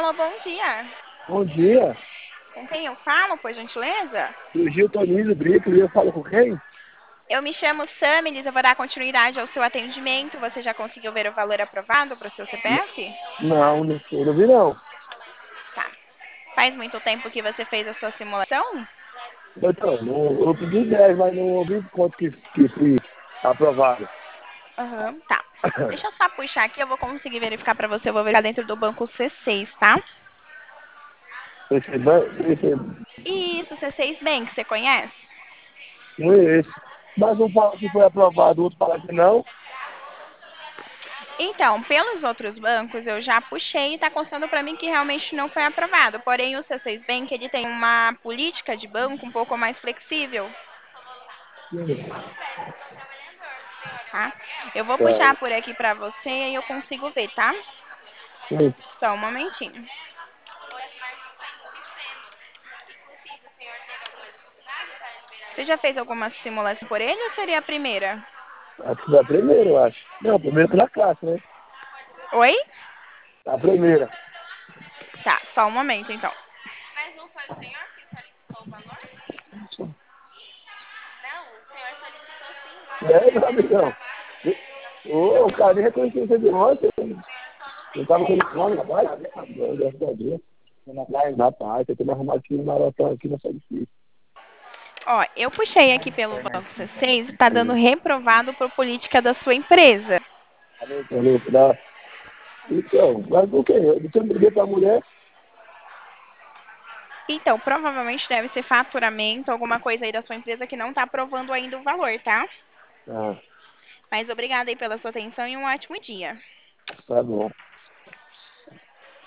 Alô, bom dia. Bom dia. Com quem eu falo, por gentileza? Surgiu o Toninho do Brito e eu falo com quem? Eu me chamo Samilis, eu vou dar continuidade ao seu atendimento. Você já conseguiu ver o valor aprovado para o seu CPF? Não, não vi não. Tá. Faz muito tempo que você fez a sua simulação? Então, eu pedi 10, mas não ouvi quanto que fui aprovado. Aham, tá. Deixa eu só puxar aqui, eu vou conseguir verificar para você. Eu vou verificar dentro do banco C6, tá? Esse Isso, C6 Bank, você conhece? não é esse. Mas um fala que foi aprovado, o outro fala que não. Então, pelos outros bancos, eu já puxei e está constando para mim que realmente não foi aprovado. Porém, o C6 Bank, ele tem uma política de banco um pouco mais flexível, tá? Eu vou puxar Tá. por aqui para você e aí eu consigo ver, tá? Sim. Só um momentinho. Você já fez alguma simulação por ele ou seria a primeira? Acho que foi a primeira, eu acho. Não, a primeira pela classe, né? Oi? A primeira. Tá, só um momento então. É, meu amigão. Ô, o cara nem reconheceu você de ontem. Eu tava com ele fome, rapaz. Graças a Deus. Rapaz, você tem que arrumar aqui uma maratona aqui, não sai difícil. Ó, eu puxei aqui pelo banco C6 e está dando reprovado por política da sua empresa. Falou, tá? Então, mas por quê? Você me liguei pra mulher? Então, provavelmente deve ser faturamento, alguma coisa aí da sua empresa que não está aprovando ainda o valor, tá? Ah, Mas obrigada aí pela sua atenção e um ótimo dia. tá bom.